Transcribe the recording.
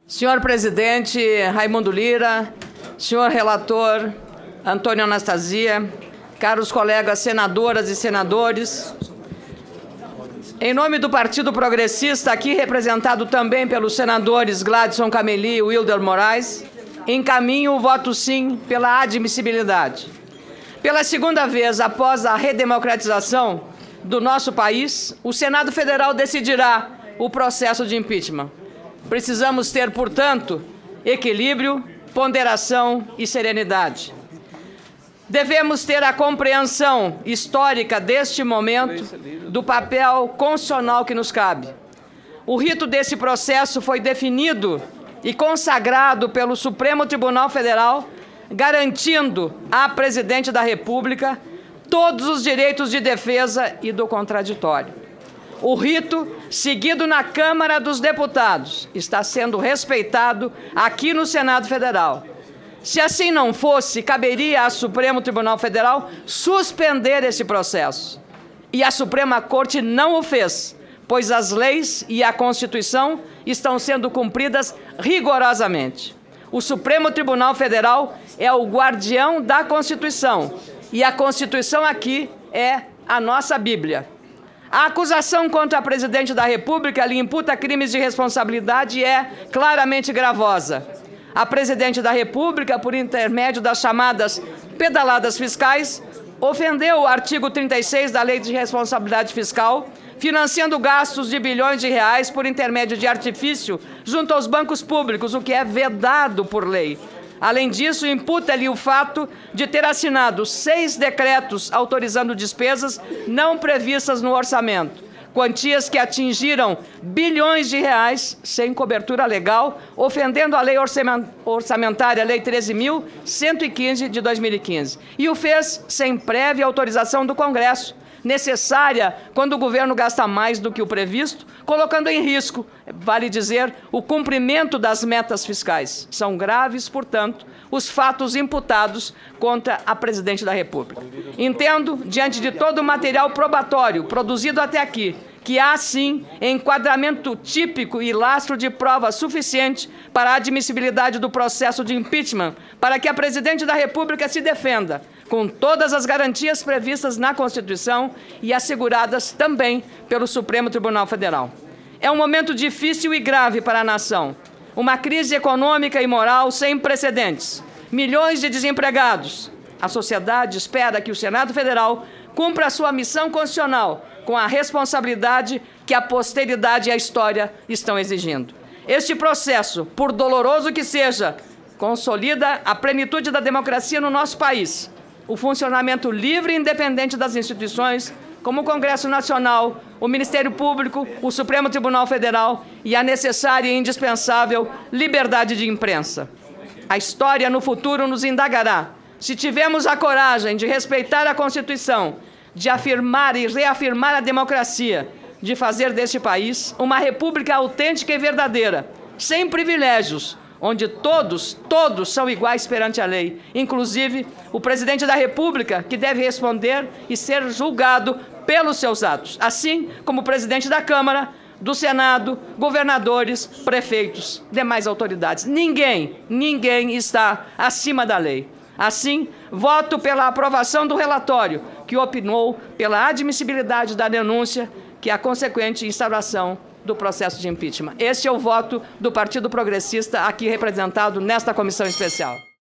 Senhor presidente Raimundo Lira, senhor relator Antônio Anastasia, caros colegas senadoras e senadores, em nome do Partido Progressista, aqui representado também pelos senadores Gladson Cameli e Wilder Moraes, encaminho o voto sim pela admissibilidade. Pela segunda vez após a redemocratização do nosso país, o Senado Federal decidirá o processo de impeachment. Precisamos ter, portanto, equilíbrio, ponderação e serenidade. Devemos ter a compreensão histórica deste momento do papel constitucional que nos cabe. O rito desse processo foi definido e consagrado pelo Supremo Tribunal Federal, garantindo à Presidente da República todos os direitos de defesa e do contraditório. O rito, seguido na Câmara dos Deputados, está sendo respeitado aqui no Senado Federal. Se assim não fosse, caberia ao Supremo Tribunal Federal suspender esse processo. E a Suprema Corte não o fez, pois as leis e a Constituição estão sendo cumpridas rigorosamente. O Supremo Tribunal Federal é o guardião da Constituição, e a Constituição aqui é a nossa Bíblia. A acusação contra a Presidente da República lhe imputa crimes de responsabilidade e é claramente gravosa. A Presidente da República, por intermédio das chamadas pedaladas fiscais, ofendeu o artigo 36 da Lei de Responsabilidade Fiscal, financiando gastos de bilhões de reais por intermédio de artifício junto aos bancos públicos, o que é vedado por lei. Além disso, imputa-lhe o fato de ter assinado 6 decretos autorizando despesas não previstas no orçamento, quantias que atingiram bilhões de reais sem cobertura legal, ofendendo a lei orçamentária, Lei 13.115 de 2015. E o fez sem prévia autorização do Congresso, necessária quando o governo gasta mais do que o previsto, colocando em risco, vale dizer, o cumprimento das metas fiscais. São graves, portanto, os fatos imputados contra a Presidente da República. Entendo, diante de todo o material probatório produzido até aqui, que há, sim, enquadramento típico e lastro de prova suficiente para a admissibilidade do processo de impeachment, para que a Presidente da República se defenda, com todas as garantias previstas na Constituição e asseguradas também pelo Supremo Tribunal Federal. É um momento difícil e grave para a nação. Uma crise econômica e moral sem precedentes. Milhões de desempregados. A sociedade espera que o Senado Federal cumpra a sua missão constitucional com a responsabilidade que a posteridade e a história estão exigindo. Este processo, por doloroso que seja, consolida a plenitude da democracia no nosso país, o funcionamento livre e independente das instituições, como o Congresso Nacional, o Ministério Público, o Supremo Tribunal Federal e a necessária e indispensável liberdade de imprensa. A história no futuro nos indagará se tivemos a coragem de respeitar a Constituição, de afirmar e reafirmar a democracia, de fazer deste país uma república autêntica e verdadeira, sem privilégios, onde todos são iguais perante a lei, inclusive o Presidente da República, que deve responder e ser julgado pelos seus atos, assim como o Presidente da Câmara, do Senado, governadores, prefeitos, demais autoridades. Ninguém está acima da lei. Assim, voto pela aprovação do relatório, que opinou pela admissibilidade da denúncia, que é a consequente instauração do processo de impeachment. Este é o voto do Partido Progressista, aqui representado nesta comissão especial.